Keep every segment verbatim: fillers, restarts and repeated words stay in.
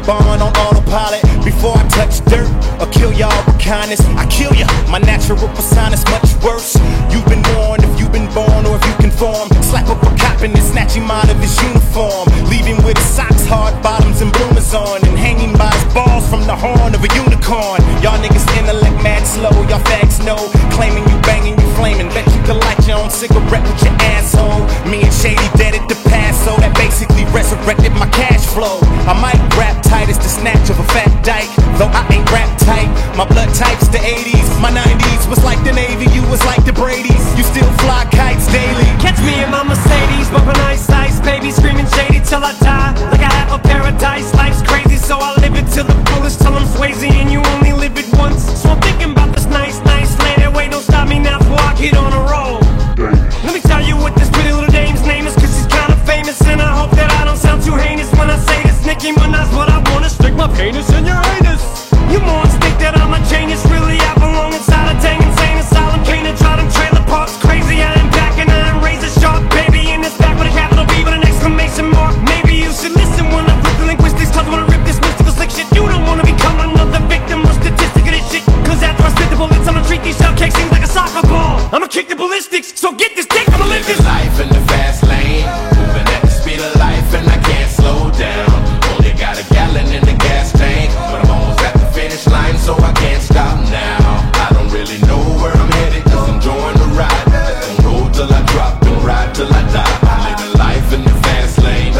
born on autopilot. Before I touch dirt or kill y'all with kindness, I kill ya. My natural persona's much worse. You've been warned if you've been born or if you conform. Slap up a cop and then snatch him out of his uniform, leave him with his socks, hard bottoms, and bloomers on, and hanging by his balls from the horn of a unicorn. Y'all niggas intellect mad slow, y'all fags know. Claiming you banging, you flaming. Bet you could light your own cigarette with your asshole. Me and Shady dead at the Paso, that basically resurrected my cash flow. I might rap tight as the snatch of a fat dyke, though I ain't rap tight. My blood type's the eighties, my nineties was like the Navy, you was like the Brady's. You still fly kites daily. Catch me in my Mercedes, bumping ice ice, baby screaming Shady till I die. Like I have a paradise, life's crazy, so I live it till the fullest, till I'm Swayze and you only live it once. So I'm thinking about this nice, nice land. Wait, don't stop me now before I get on a roll. Let me tell you what this pretty little dame's name is, cause she's kinda famous, and I hope that I don't sound too heinous when I say this. Nicki Minaj, what I wanna stick my penis in your anus. You morons think that I'm a genius, really I belong inside a dang insane asylum. Can't try them trailer parks crazy, I am back and I am razor sharp, baby in this back with a capital B with an exclamation mark. Maybe you should listen when I rip the linguistics, cause I wanna rip this mystical slick shit. You don't wanna become another victim or statistic of this shit, cause after I spit the bullets I'ma treat these shell cakes things like a soccer ball. I'ma kick the ballistics, so get this dick, I'ma live this life in the fast lane, moving at the speed of life and I can't slow down. Only got a gallon in the gas tank, but I'm almost at the finish line, so I can't stop now. I don't really know where I'm headed, cause I'm enjoying the ride. Let them roll till I drop and ride till I die. I'm living life in the fast lane,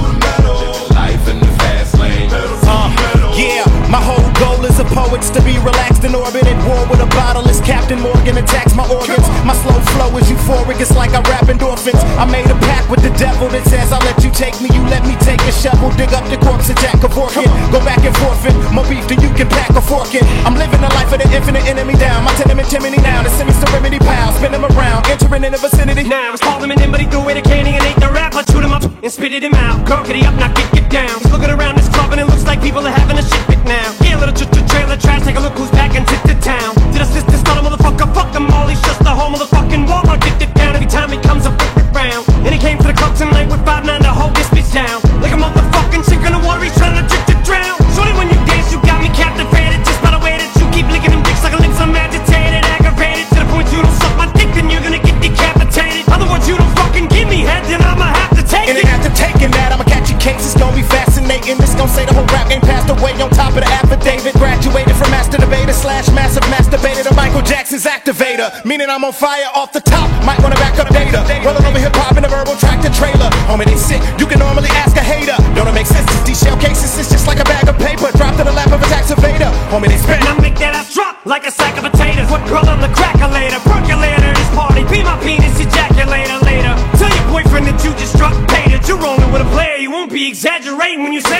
living life in the fast lane. Uh, yeah, my whole goal as a poet's to be relaxed in orbit, at war with a bottle as Captain Morgan attacks my organs. My slow flow is euphoric, it's like I rap endorphins. I made a pact with the devil that says I'll let you take me, you let me take a shovel, dig up the corpse of Jack Kevorkian. Go back and forfeit, more beef than you can pack a fork in. I'm living the life of the infinite enemy down, my tenement chimney now, the semi-serenity pal, spin him around, entering in the vicinity. Now it's calling him in, but he threw away the candy and ate the rap. I chewed him up and spitted him out. Girl, get he up, now get, get down. He's looking around this club and it looks like people are having a shit fit now. Yeah, little ch ch trailer trash, take a look who's back into the town. Did a sister start a motherfucker, fuck him all, he's just a whole motherfucking Walmart. Get it down every time he comes up with it round. And he came to the club tonight with five nine to hold this bitch down. Like a motherfucking sink in the water, he's trying to trick to drown. Shorty, when you dance, you got me captivated, just by the way that you keep licking them dicks like a lips. I'm agitated, aggravated, to the point you don't suck my dick, then you're gonna get decapitated. Other words, you don't fucking give me head, then I'ma have to take and it. And after taking that, I'ma catch your case, it's gonna be fascinating. This gon' say the whole rap game passed away on top of the affidavit. Graduated from master debater slash massive masturbator to Michael Jackson's activator, meaning I'm on fire off the top. Might wanna back up data, rolling over hip hop in a verbal tractor trailer. Homie, they sick, you can normally ask a hater. Don't it make sense? These shell cases, it's just like a bag of paper dropped in the lap of a tax evader. Homie, they spit. And I make that ass drop like a sack of potatoes. What girl on the crackulator, percolator, this party, be my penis ejaculator later. Tell your boyfriend that you just struck, paid it. You're rolling with a player, you won't be exaggerating when you say